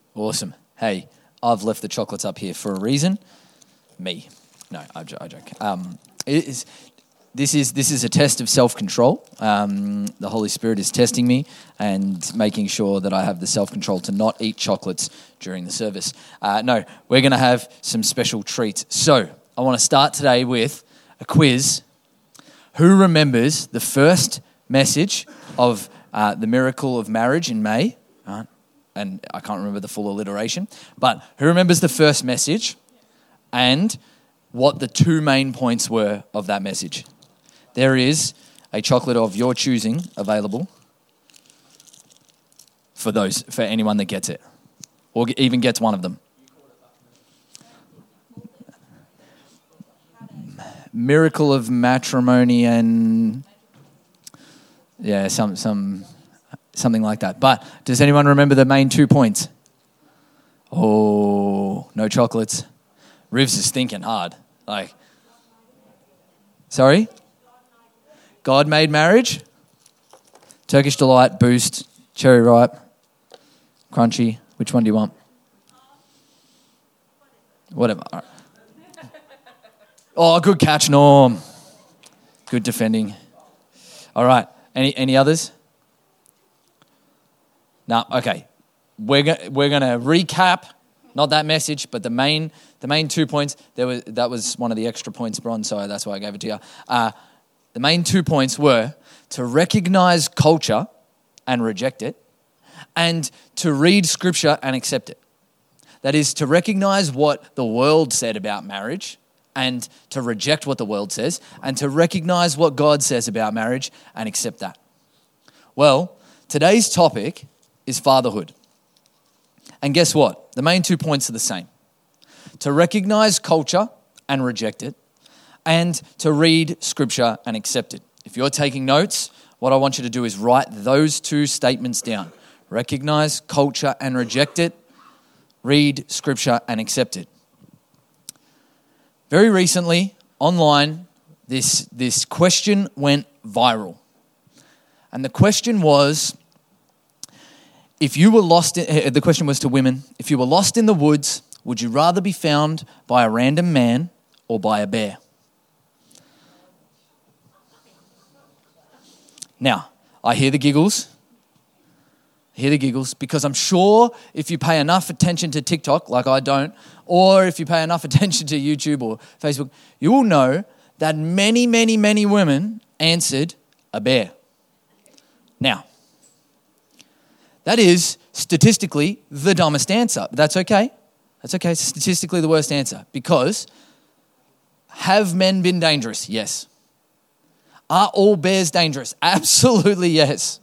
Awesome. Hey, I've left the chocolates up here for a reason. Me. No, I joke. This is a test of self-control. The Holy Spirit is testing me and making sure that I have the self-control to not eat chocolates during the service. No, we're going to have some special treats. So I want to start today with a quiz. Who remembers the first message of the miracle of marriage in May? And I can't remember the full alliteration. But who remembers the first message and what the two main points were of that message? There is a chocolate of your choosing available for anyone that gets it, or even gets one of them. Miracle of matrimony and something like that. But does anyone remember the main 2 points? Oh, no chocolates. Rivs is thinking hard. Sorry? God made marriage. Turkish Delight, Boost, Cherry Ripe, Crunchy. Which one do you want? Whatever. All right. Oh, good catch, Norm. Good defending. All right. Any others? No. Okay. We're going to recap. Not that message, but the main 2 points. That was one of the extra points, Bron, so that's why I gave it to you. The main 2 points were to recognize culture and reject it, and to read Scripture and accept it. That is, to recognize what the world said about marriage and to reject what the world says, and to recognize what God says about marriage and accept that. Well, today's topic is fatherhood. And guess what? The main 2 points are the same. To recognize culture and reject it, and to read Scripture and accept it. If you're taking notes, what I want you to do is write those 2 statements down. Recognize culture and reject it. Read Scripture and accept it. Very recently, online, this question went viral. And the question was, if you were lost, the question was to women, if you were lost in the woods, would you rather be found by a random man or by a bear? Now, I hear the giggles. Because I'm sure if you pay enough attention to TikTok, like I don't, or if you pay enough attention to YouTube or Facebook, you will know that many, many, many women answered a bear. Now, that is statistically the dumbest answer. But that's okay. That's okay. It's statistically the worst answer. Because have men been dangerous? Yes. Are all bears dangerous? Absolutely yes.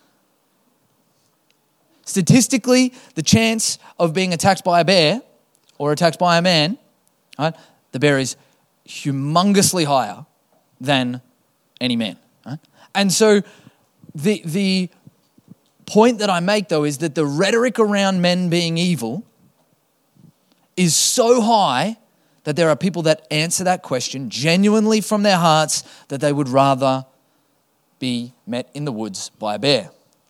Statistically, the chance of being attacked by a bear or attacked by a man, right, the bear is humongously higher than any man. Right? And so the point that I make, though, is that the rhetoric around men being evil is so high that there are people that answer that question genuinely from their hearts that they would rather be met in the woods by a bear.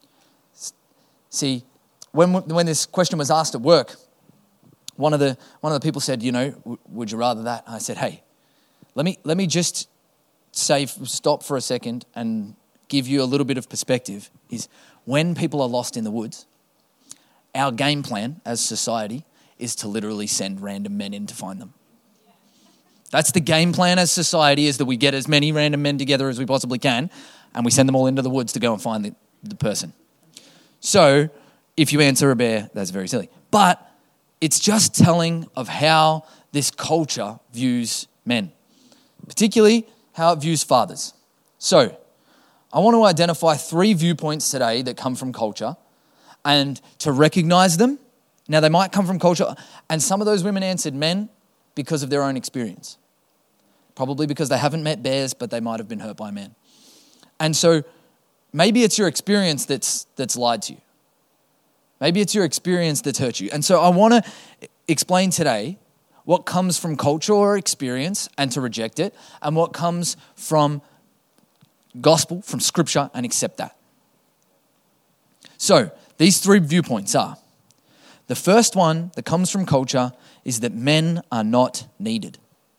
See, when this question was asked at work, one of the people said, would you rather that? And I said, hey, let me just stop for a second and give you a little bit of perspective. Is when people are lost in the woods, our game plan as society is to literally send random men in to find them. That's the game plan as society, is that we get as many random men together as we possibly can, and we send them all into the woods to go and find the person. So, if you answer a bear, that's very silly. But it's just telling of how this culture views men, particularly how it views fathers. So, I want to identify 3 viewpoints today that come from culture and to recognize them. Now, they might come from culture, and some of those women answered men because of their own experience. Probably because they haven't met bears, but they might have been hurt by men. And so maybe it's your experience that's lied to you. Maybe it's your experience that's hurt you. And so I want to explain today what comes from culture or experience and to reject it, and what comes from gospel, from Scripture, and accept that. So these 3 viewpoints are: The first one that comes from culture is that men are not needed.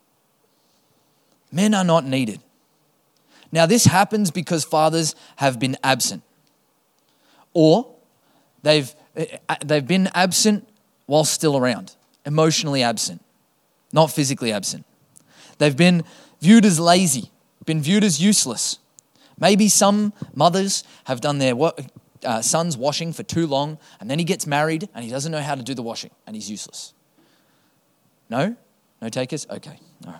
Men are not needed. Now, this happens because fathers have been absent, or they've been absent while still around, emotionally absent, not physically absent. They've been viewed as lazy, been viewed as useless. Maybe some mothers have done their son's washing for too long, and then he gets married and he doesn't know how to do the washing and he's useless. No? No takers? Okay. All right.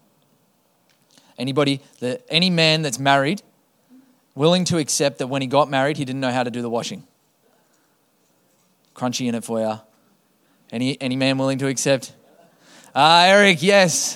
Any man that's married, willing to accept that when he got married, he didn't know how to do the washing? Crunchy in it for you. Any man willing to accept? Eric, yes.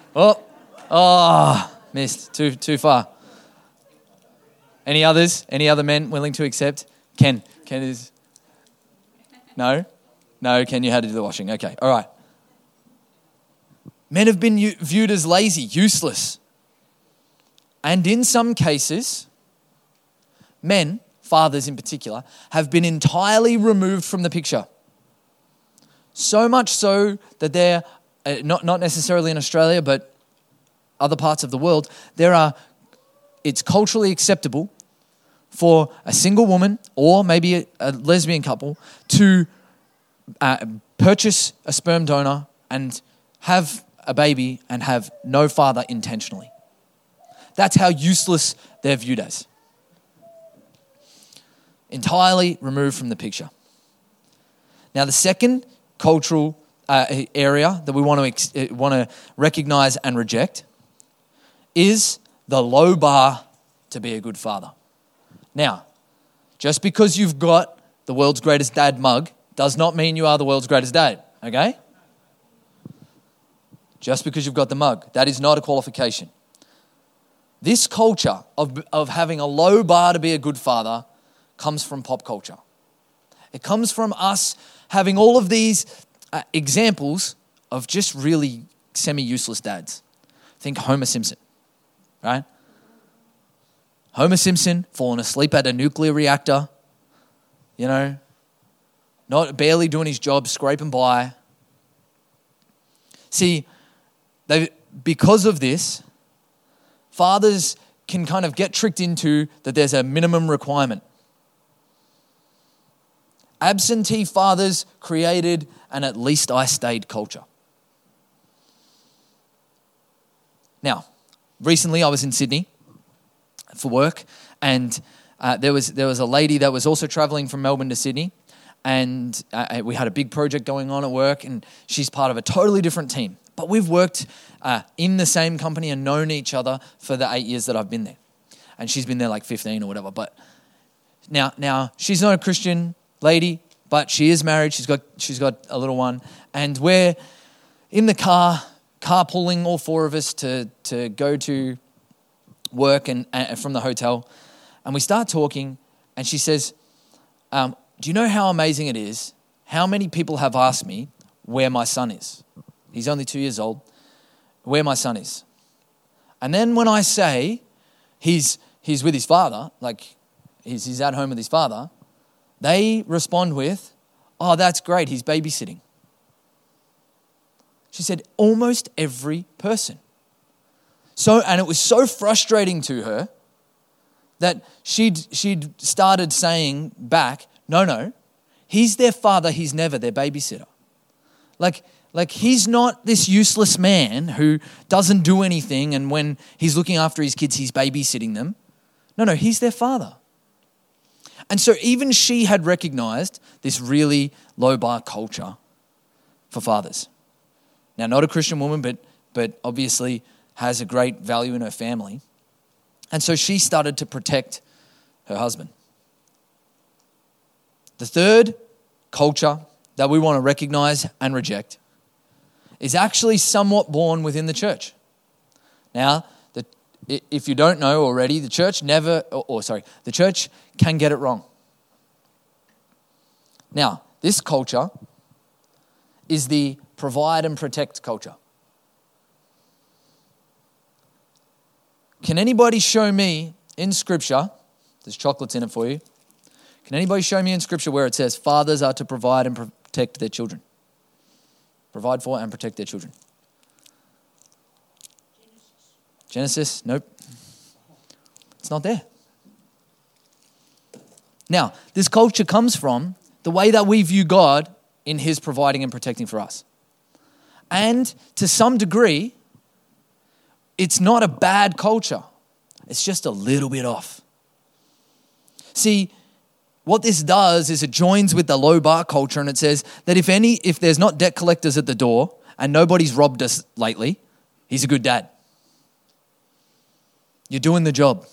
Oh, missed. Too far. Any others? Any other men willing to accept? Ken is... No? No, Ken, you had to do the washing. Okay, all right. Men have been viewed as lazy, useless. And in some cases, men, fathers in particular, have been entirely removed from the picture. So much so that they're, not necessarily in Australia, but other parts of the world, it's culturally acceptable for a single woman or maybe a lesbian couple to purchase a sperm donor and have a baby and have no father intentionally. That's how useless they're viewed as. Entirely removed from the picture. Now, the second cultural area that we want to recognize and reject is the low bar to be a good father. Now, just because you've got the world's greatest dad mug does not mean you are the world's greatest dad, okay? Just because you've got the mug, that is not a qualification. This culture of having a low bar to be a good father comes from pop culture. It comes from us having all of these examples of just really semi-useless dads. Think Homer Simpson, right? Homer Simpson falling asleep at a nuclear reactor, not barely doing his job, scraping by. See, because of this, fathers can kind of get tricked into that there's a minimum requirement. Absentee fathers created an at least I stayed culture. Now, recently I was in Sydney for work, and there was a lady that was also traveling from Melbourne to Sydney, and we had a big project going on at work, and she's part of a totally different team. But we've worked in the same company and known each other for the 8 years that I've been there. And she's been there like 15 or whatever. But now she's not a Christian lady, but she is married. She's got a little one. And we're in the carpooling, all four of us, to go to work and from the hotel. And we start talking, and she says, do you know how amazing it is? How many people have asked me where my son is? He's only 2 years old. Where my son is. And then when I say he's with his father, like he's at home with his father, they respond with, oh, that's great, he's babysitting. She said, almost every person. And it was so frustrating to her that she'd started saying back, no, he's their father, he's never their babysitter. Like he's not this useless man who doesn't do anything, and when he's looking after his kids, he's babysitting them. No, he's their father. And so even she had recognized this really low bar culture for fathers. Now, not a Christian woman, but obviously has a great value in her family. And so she started to protect her husband. The third culture that we want to recognize and reject is actually somewhat born within the church. Now, if you don't know already, the church the church can get it wrong. Now, this culture is the provide and protect culture. Can anybody show me in Scripture, there's chocolates in it for you, can anybody show me in Scripture where it says fathers are to provide and protect their children. Provide for and protect their children. Genesis, nope. It's not there. Now, this culture comes from the way that we view God in his providing and protecting for us. And to some degree, it's not a bad culture. It's just a little bit off. See, what this does is it joins with the low bar culture, and it says that if there's not debt collectors at the door and nobody's robbed us lately, he's a good dad. You're doing the job.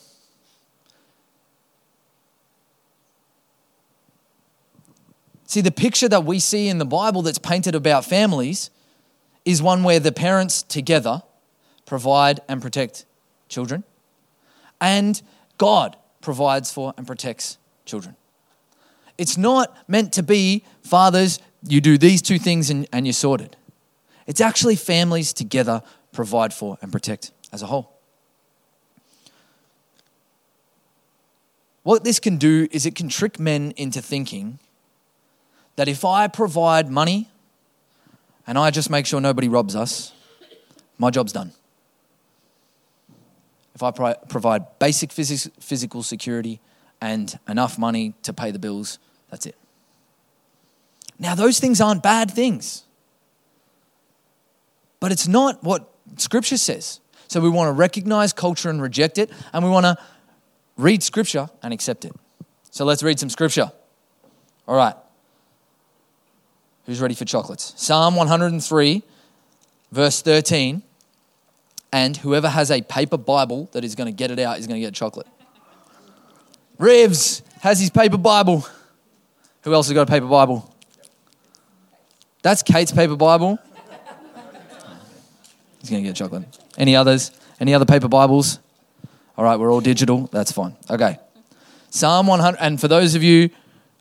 See, the picture that we see in the Bible that's painted about families is one where the parents together provide and protect children, and God provides for and protects children. It's not meant to be, fathers, you do these two things and you're sorted. It's actually families together provide for and protect as a whole. What this can do is it can trick men into thinking that if I provide money and I just make sure nobody robs us, my job's done. If I provide basic physical security and enough money to pay the bills, that's it. Now, those things aren't bad things. But it's not what Scripture says. So we want to recognize culture and reject it, and we want to read Scripture and accept it. So let's read some Scripture. All right. Who's ready for chocolates? Psalm 103, verse 13. And whoever has a paper Bible that is going to get it out is going to get chocolate. Rivs has his paper Bible. Who else has got a paper Bible? That's Kate's paper Bible. He's going to get chocolate. Any others? Any other paper Bibles? All right, we're all digital. That's fine. Okay. Psalm 100. And for those of you,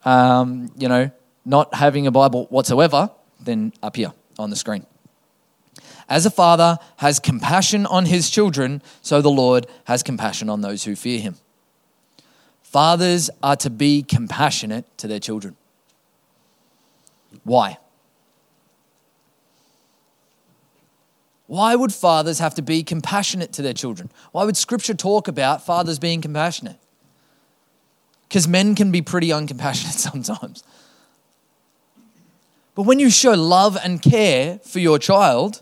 not having a Bible whatsoever, then up here on the screen. As a father has compassion on his children, so the Lord has compassion on those who fear him. Fathers are to be compassionate to their children. Why? Why would fathers have to be compassionate to their children? Why would Scripture talk about fathers being compassionate? Because men can be pretty uncompassionate sometimes. But when you show love and care for your child,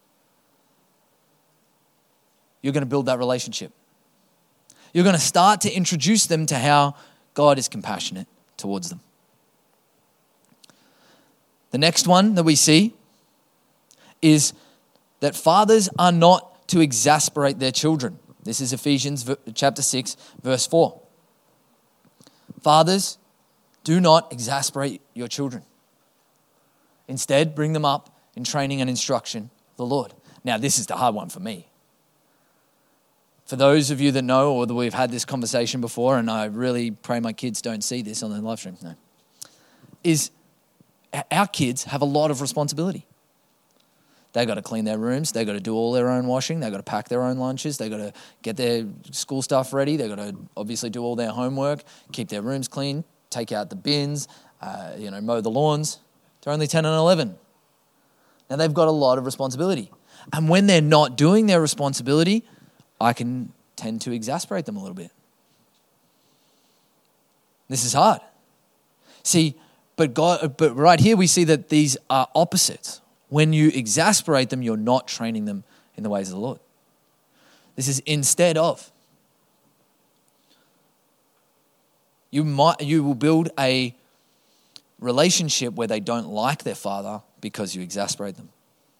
you're going to build that relationship. You're going to start to introduce them to how God is compassionate towards them. The next one that we see is that fathers are not to exasperate their children. This is Ephesians chapter 6, verse 4. Fathers, do not exasperate your children. Instead, bring them up in training and instruction of the Lord. Now, this is the hard one for me. For those of you that know or that we've had this conversation before, and I really pray my kids don't see this on the live stream, is our kids have a lot of responsibility. They've got to clean their rooms. They've got to do all their own washing. They've got to pack their own lunches. They've got to get their school stuff ready. They've got to obviously do all their homework, keep their rooms clean, take out the bins, mow the lawns. They're only 10 and 11. Now, they've got a lot of responsibility. And when they're not doing their responsibility, I can tend to exasperate them a little bit. This is hard. See, but right here we see that these are opposites. When you exasperate them, you're not training them in the ways of the Lord. This is instead of. You will build a relationship where they don't like their father because you exasperate them.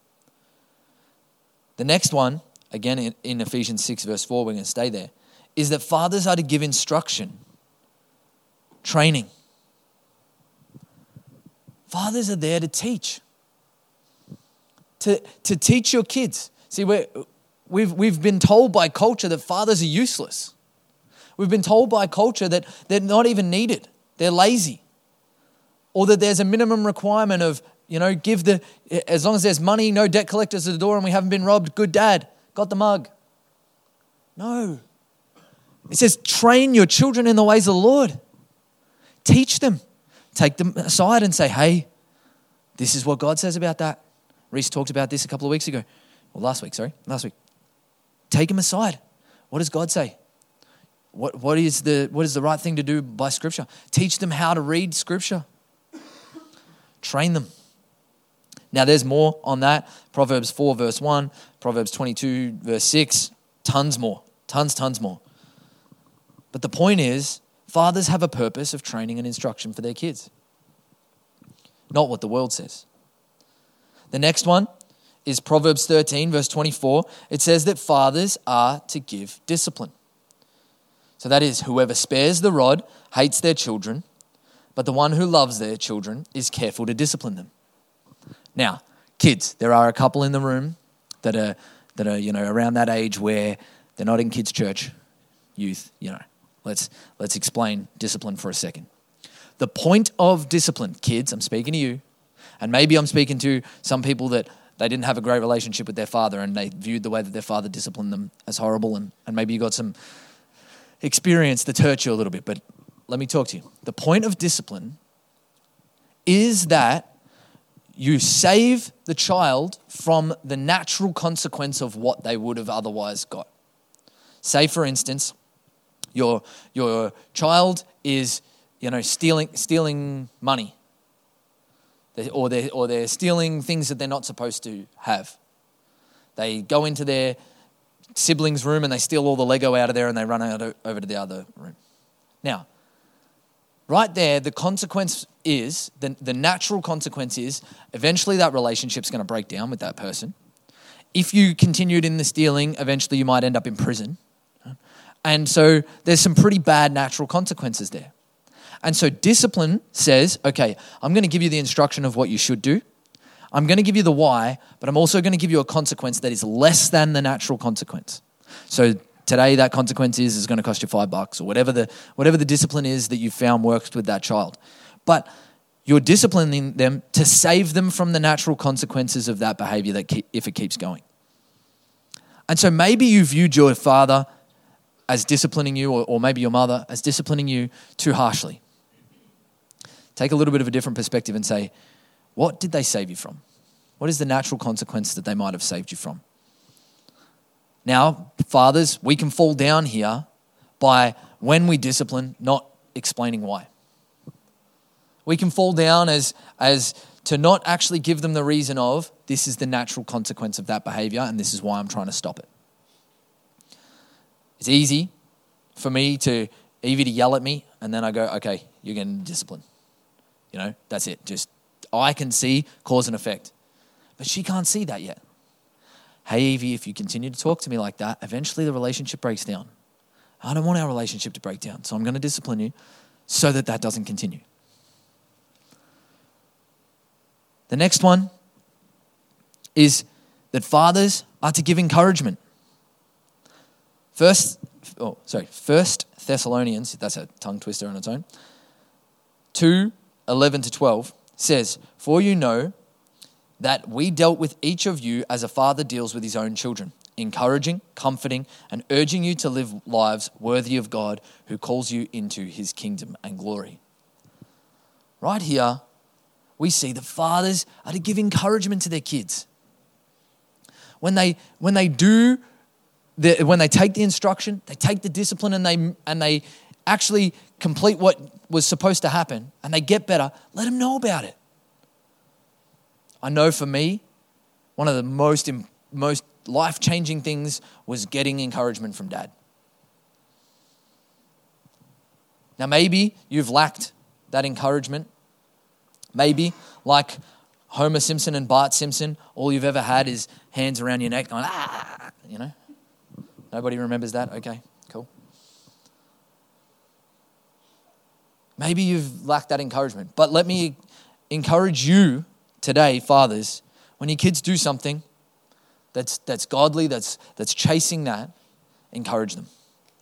The next one, again in Ephesians 6 verse 4, we're going to stay there, is that fathers are to give instruction, training. Fathers are there to teach. To teach your kids. See, we've been told by culture that fathers are useless. We've been told by culture that they're not even needed. They're lazy. Or that there's a minimum requirement of, as long as there's money, no debt collectors at the door and we haven't been robbed, good dad, got the mug. No. It says train your children in the ways of the Lord. Teach them. Take them aside and say, hey, This is what God says about that. Reese talked about this a couple of weeks ago. Last week. Take them aside. What does God say? What is the right thing to do by Scripture? Teach them how to read Scripture. Train them. Now there's more on that. Proverbs 4 verse 1, Proverbs 22 verse 6, tons more. Tons more. But the point is, fathers have a purpose of training and instruction for their kids. Not what the world says. The next one is Proverbs 13 verse 24. It says that fathers are to give discipline. So that is, whoever spares the rod hates their children, but the one who loves their children is careful to discipline them. Now, kids, there are a couple in the room that are around that age where they're not in kids' church, youth, Let's explain discipline for a second. The point of discipline, kids, I'm speaking to you, and maybe I'm speaking to some people that they didn't have a great relationship with their father and they viewed the way that their father disciplined them as horrible, and maybe you got some experience that hurt you a little bit, but let me talk to you. The point of discipline is that you save the child from the natural consequence of what they would have otherwise got. Say, for instance, your child is, stealing money, or they're stealing things that they're not supposed to have. They go into their sibling's room and they steal all the Lego out of there and they run over to the other room. Now, right there, the consequence is, the natural consequence is, eventually that relationship's going to break down with that person. If you continued in the stealing, eventually you might end up in prison. And so there's some pretty bad natural consequences there. And so discipline says, okay, I'm going to give you the instruction of what you should do. I'm going to give you the why, but I'm also going to give you a consequence that is less than the natural consequence. So today that consequence is going to cost you $5 or whatever the discipline is that you found works with that child. But you're disciplining them to save them from the natural consequences of that behavior if it keeps going. And so maybe you viewed your father as disciplining you, or maybe your mother as disciplining you too harshly. Take a little bit of a different perspective and say, what did they save you from? What is the natural consequence that they might have saved you from? Now, fathers, we can fall down here by, when we discipline, not explaining why. We can fall down as to not actually give them the reason of, this is the natural consequence of that behavior and this is why I'm trying to stop it. It's easy for me to Evie to yell at me and then I go, okay, you're getting disciplined. That's it. Just, I can see cause and effect. But she can't see that yet. Hey, Evie, if you continue to talk to me like that, eventually the relationship breaks down. I don't want our relationship to break down, so I'm going to discipline you so that doesn't continue. The next one is that fathers are to give encouragement. First Thessalonians, that's a tongue twister on its own, 2:11-12 says, "For you know that we dealt with each of you as a father deals with his own children, encouraging, comforting, and urging you to live lives worthy of God who calls you into his kingdom and glory." Right here, we see the fathers are to give encouragement to their kids. When they take the instruction, they take the discipline, and they actually complete what was supposed to happen, and they get better, let them know about it. I know for me, one of the most life-changing things was getting encouragement from Dad. Now maybe you've lacked that encouragement. Maybe, like Homer Simpson and Bart Simpson, all you've ever had is hands around your neck going, ah, Nobody remembers that? Okay, cool. Maybe you've lacked that encouragement. But let me encourage you today, fathers, when your kids do something that's godly, that's chasing that, encourage them.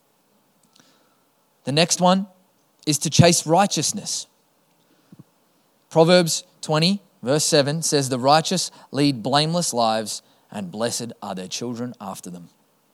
The next one is to chase righteousness. Proverbs 20, verse 7 says, "The righteous lead blameless lives, and blessed are their children after them."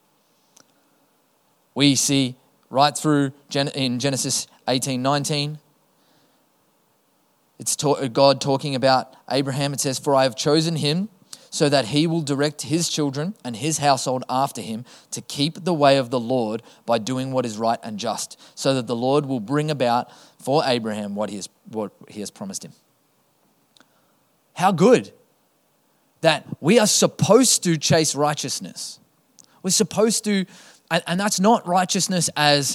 We see right through in Genesis 18:19, It's God talking about Abraham. It says, "For I have chosen him so that he will direct his children and his household after him to keep the way of the Lord by doing what is right and just, so that the Lord will bring about for Abraham what he has promised him." How good that we are supposed to chase righteousness. We're supposed to, and that's not righteousness as,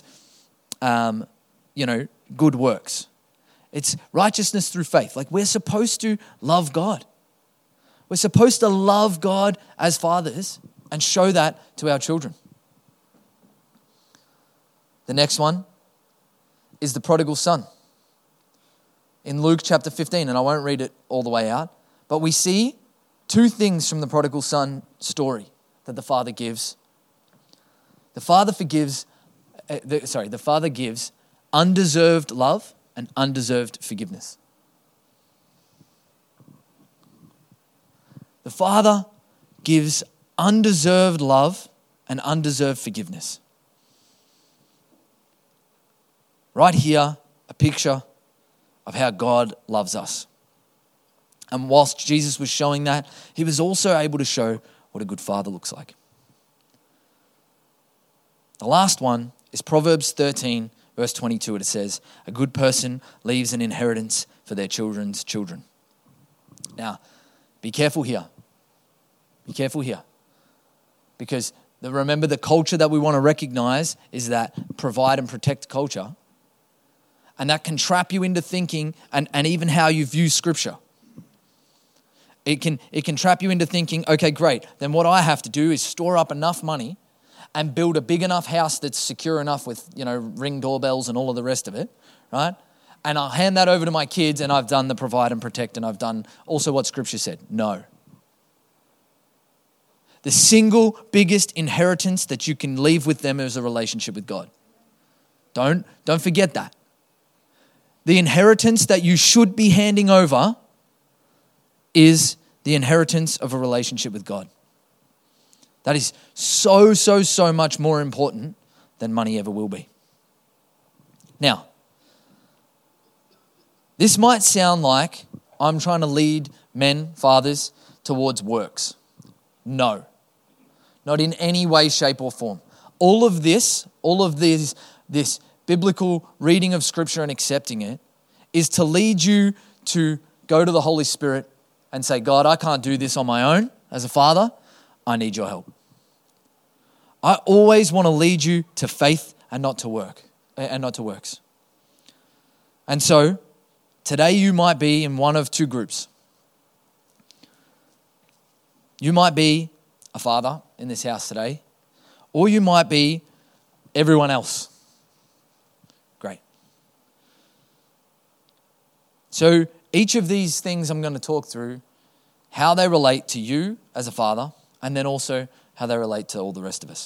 good works. It's righteousness through faith. Like, we're supposed to love God. We're supposed to love God as fathers and show that to our children. The next one is the prodigal son. In Luke chapter 15, and I won't read it all the way out, but we see two things from the prodigal son story that the father gives. The father gives undeserved love and undeserved forgiveness. The father gives undeserved love and undeserved forgiveness. Right here, a picture of how God loves us. And whilst Jesus was showing that, he was also able to show what a good father looks like. The last one is Proverbs 13, verse 22. It says, "A good person leaves an inheritance for their children's children." Now, be careful here. Be careful here. Because remember, the culture that we want to recognize is that provide and protect culture. And that can trap you into thinking, and even how you view Scripture. It can trap you into thinking, okay, great, then what I have to do is store up enough money and build a big enough house that's secure enough with, Ring doorbells and all of the rest of it, right? And I'll hand that over to my kids, and I've done the provide and protect, and I've done also what Scripture said. No. The single biggest inheritance that you can leave with them is a relationship with God. Don't forget that. The inheritance that you should be handing over is the inheritance of a relationship with God. That is so much more important than money ever will be. Now, this might sound like I'm trying to lead men, fathers, towards works. No, not in any way, shape, or form. All of this biblical reading of Scripture and accepting it is to lead you to go to the Holy Spirit and say, "God, I can't do this on my own as a father. I need your help." I always want to lead you to faith and not to works. And so, today you might be in one of two groups. You might be a father in this house today, or you might be everyone else. Great. So each of these things I'm going to talk through, how they relate to you as a father, and then also how they relate to all the rest of us.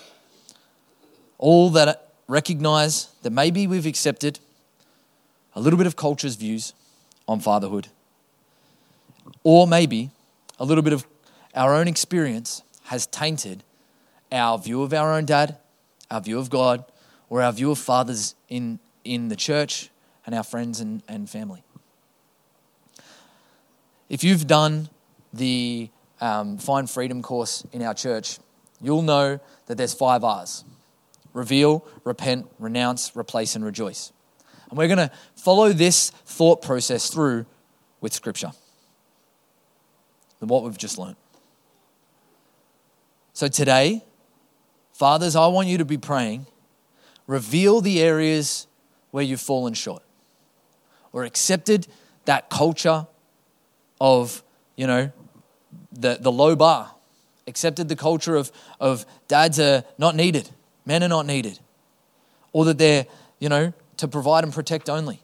All that recognize that maybe we've accepted a little bit of culture's views on fatherhood, or maybe a little bit of our own experience has tainted our view of our own dad, our view of God, or our view of fathers in the church and our friends and family. If you've done the Find Freedom course in our church, you'll know that there's 5 R's. Reveal, repent, renounce, replace, and rejoice. And we're going to follow this thought process through with Scripture, and what we've just learned. So today, fathers, I want you to be praying, reveal the areas where you've fallen short or accepted that culture of, the low bar, accepted the culture of dads are not needed, men are not needed, or that they're, to provide and protect only.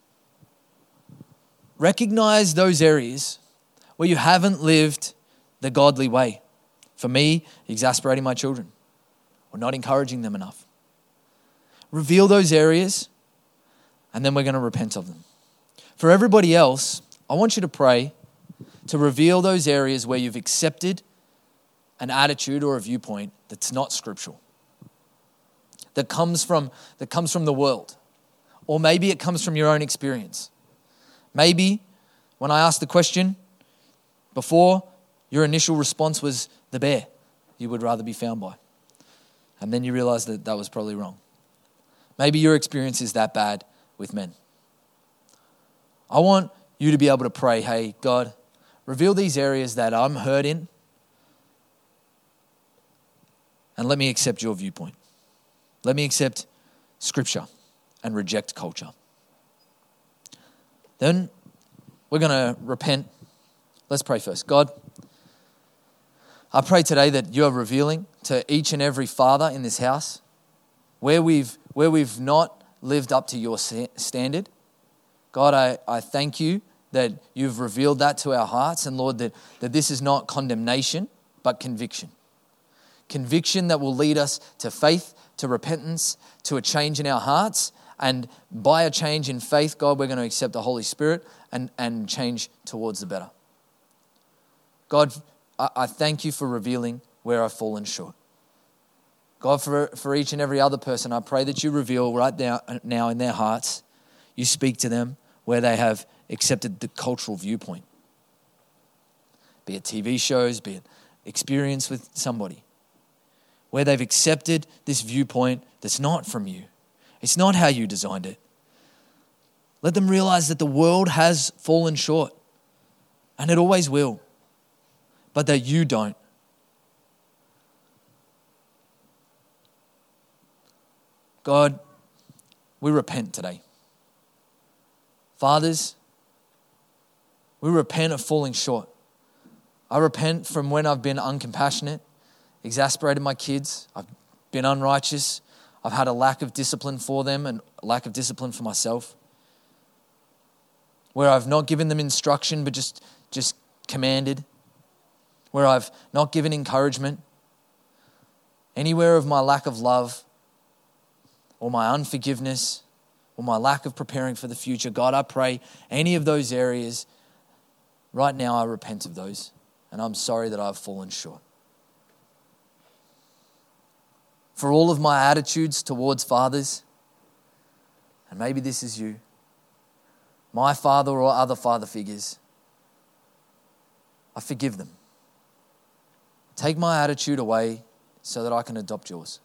Recognize those areas where you haven't lived the godly way. For me, exasperating my children or not encouraging them enough. Reveal those areas, and then we're going to repent of them. For everybody else, I want you to pray to reveal those areas where you've accepted an attitude or a viewpoint that's not scriptural, that comes from the world, or maybe it comes from your own experience. Maybe when I asked the question before, your initial response was the bear you would rather be found by. And then you realize that that was probably wrong. Maybe your experience is that bad with men. I want you to be able to pray, hey, God, reveal these areas that I'm hurt in, and let me accept your viewpoint. Let me accept Scripture and reject culture. Then we're going to repent. Let's pray first. God, I pray today that you are revealing to each and every father in this house where we've not lived up to your standard. God, I thank you that you've revealed that to our hearts, and Lord, that this is not condemnation, but conviction. Conviction that will lead us to faith, to repentance, to a change in our hearts. And by a change in faith, God, we're going to accept the Holy Spirit and change towards the better. God, I thank you for revealing where I've fallen short. God, for each and every other person, I pray that you reveal right now in their hearts, you speak to them where they have accepted the cultural viewpoint. Be it TV shows, be it experience with somebody, where they've accepted this viewpoint that's not from you. It's not how you designed it. Let them realize that the world has fallen short, and it always will, but that you don't. God, we repent today. Fathers, we repent of falling short. I repent from when I've been uncompassionate, exasperated my kids. I've been unrighteous. I've had a lack of discipline for them and a lack of discipline for myself. Where I've not given them instruction but just commanded. Where I've not given encouragement. Anywhere of my lack of love or my unforgiveness or my lack of preparing for the future, God, I pray any of those areas, right now I repent of those, and I'm sorry that I've fallen short. For all of my attitudes towards fathers, and maybe this is you, my father or other father figures, I forgive them. Take my attitude away so that I can adopt yours.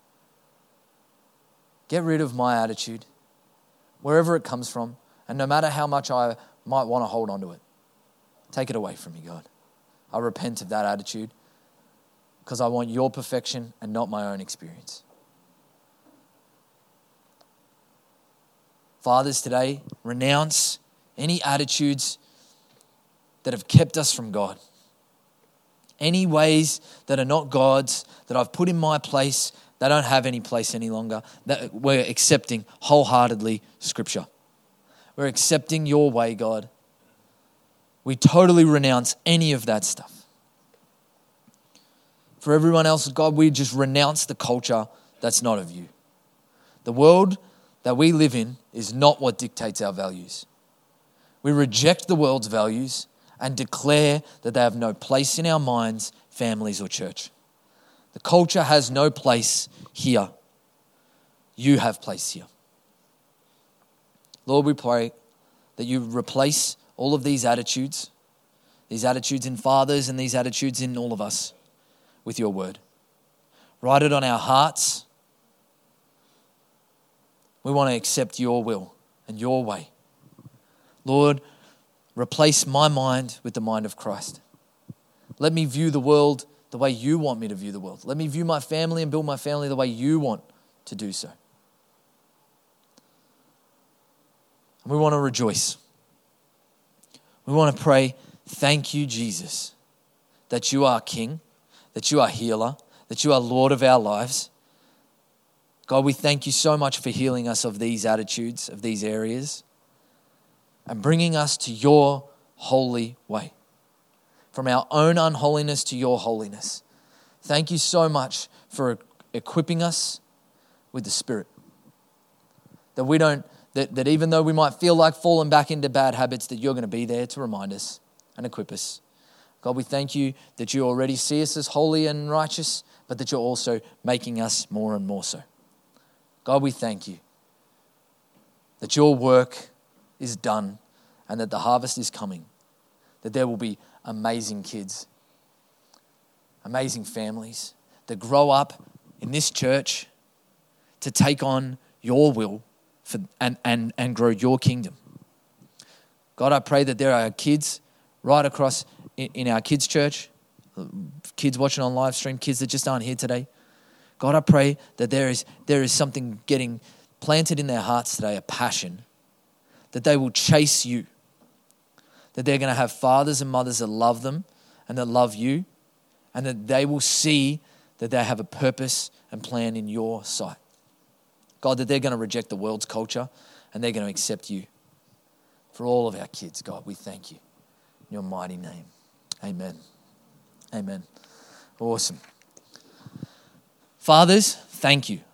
Get rid of my attitude, wherever it comes from, and no matter how much I might want to hold on to it, take it away from me, God. I repent of that attitude because I want your perfection and not my own experience. Fathers, today, renounce any attitudes that have kept us from God. Any ways that are not God's, that I've put in my place, they don't have any place any longer. That we're accepting wholeheartedly Scripture. We're accepting your way, God. We totally renounce any of that stuff. For everyone else, God, we just renounce the culture that's not of you. The world that we live in is not what dictates our values. We reject the world's values and declare that they have no place in our minds, families, or church. The culture has no place here. You have place here. Lord, we pray that you replace all of these attitudes in fathers and these attitudes in all of us, with your word. Write it on our hearts. We want to accept your will and your way. Lord, replace my mind with the mind of Christ. Let me view the world the way you want me to view the world. Let me view my family and build my family the way you want to do so. And we want to rejoice. We want to pray, thank you, Jesus, that you are King, that you are healer, that you are Lord of our lives. God, we thank you so much for healing us of these attitudes, of these areas, and bringing us to your holy way. From our own unholiness to your holiness. Thank you so much for equipping us with the Spirit. That even though we might feel like falling back into bad habits, that you're going to be there to remind us and equip us. God, we thank you that you already see us as holy and righteous, but that you're also making us more and more so. God, we thank you that your work is done and that the harvest is coming, that there will be amazing kids, amazing families that grow up in this church to take on your will and grow your kingdom. God, I pray that there are kids right across in our kids' church, kids watching on live stream, kids that just aren't here today. God, I pray that there is something getting planted in their hearts today, a passion, that they will chase you, that they're going to have fathers and mothers that love them and that love you, and that they will see that they have a purpose and plan in your sight. God, that they're going to reject the world's culture and they're going to accept you. For all of our kids, God, we thank you. In your mighty name. Amen. Amen. Awesome. Fathers, thank you.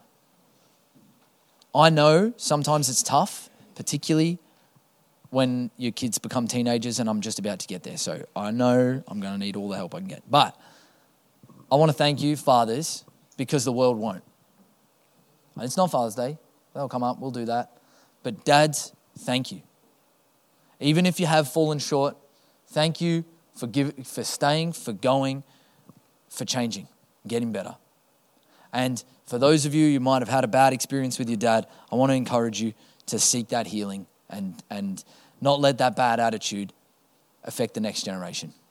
I know sometimes it's tough, particularly when your kids become teenagers, and I'm just about to get there. So I know I'm going to need all the help I can get. But I want to thank you, fathers, because the world won't. And it's not Father's Day. They'll come up, we'll do that. But dads, thank you. Even if you have fallen short, thank you for staying, for going, for changing, getting better. And for those of you who might have had a bad experience with your dad, I want to encourage you to seek that healing and not let that bad attitude affect the next generation.